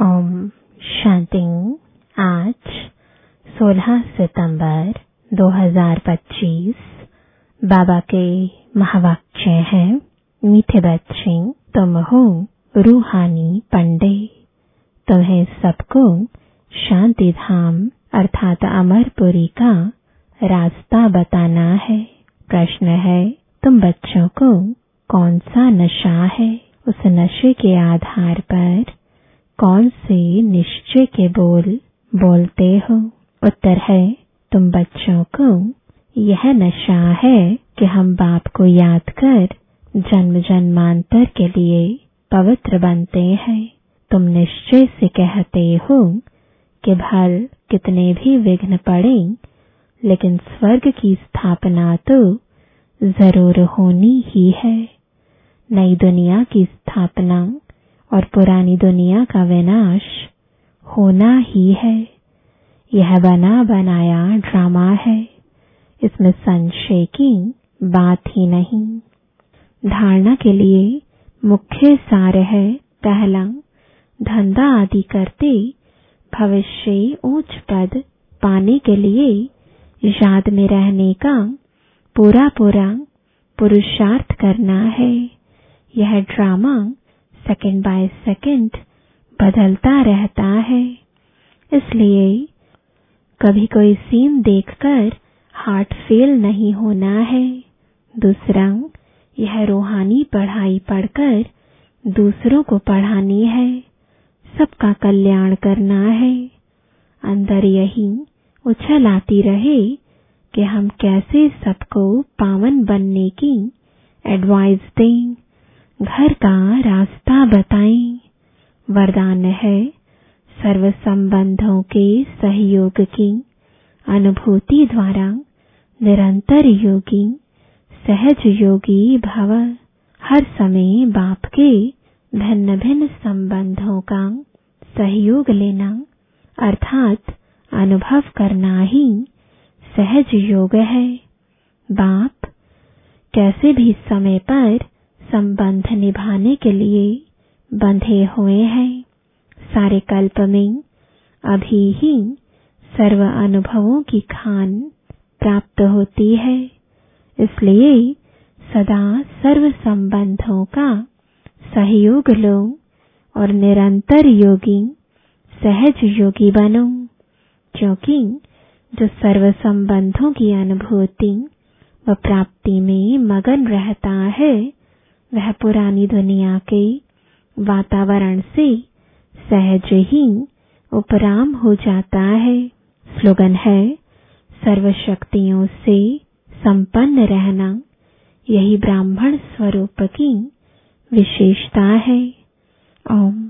ओम शांति। आज 16 सितंबर 2025 बाबा के महावाक्य हैं, मीठे बच्चे तुम हो रूहानी पंडित, तुम्हें सबको शांति धाम अर्थात अमरपुरी का रास्ता बताना है। प्रश्न है, तुम बच्चों को कौन सा नशा है? उस नशे के आधार पर कौन से निश्चय के बोल बोलते हो? उत्तर है, तुम बच्चों को यह नशा है कि हम बाप को याद कर जन्म जन्मांतर के लिए पवित्र बनते हैं। तुम निश्चय से कहते हो कि भल कितने भी विघ्न पड़े, लेकिन स्वर्ग की स्थापना तो जरूर होनी ही है। नई दुनिया की स्थापना और पुरानी दुनिया का विनाश होना ही है। यह बना बनाया ड्रामा है, इसमें संशय की बात ही नहीं। धारणा के लिए मुख्य सार है, पहला, धंधा आदि करते भविष्य उच्च पद पाने के लिए याद में रहने का पूरा पुरुषार्थ करना है। यह ड्रामा सेकंड बाय सेकंड बदलता रहता है, इसलिए कभी कोई सीन देखकर हार्ट फेल नहीं होना है। दूसरा, यह रूहानी पढ़ाई पढ़कर दूसरों को पढ़ानी है, सबका कल्याण करना है। अंदर यही उछल आती रहे कि हम कैसे सबको पावन बनने की एडवाइस दें, घर का रास्ता बताएं। वरदान है, सर्व संबंधों के सहयोग की अनुभूति द्वारा निरंतर योगी सहज योगी भव। हर समय बाप के भिन्न भिन्न संबंधों का सहयोग लेना अर्थात अनुभव करना ही सहज योग है। बाप कैसे भी समय पर संबंध निभाने के लिए बंधे हुए हैं। सारे कल्प में अभी ही सर्व अनुभवों की खान प्राप्त होती है, इसलिए सदा सर्व संबंधों का सहयोग लो और निरंतर योगी सहज योगी बनो, क्योंकि जो सर्व संबंधों की अनुभूति व प्राप्ति में मगन रहता है, वह पुरानी दुनिया के वातावरण से सहज ही उपराम हो जाता है। स्लोगन है, सर्व शक्तियों से संपन्न रहना, यही ब्राह्मण स्वरूप की विशेषता है। ओम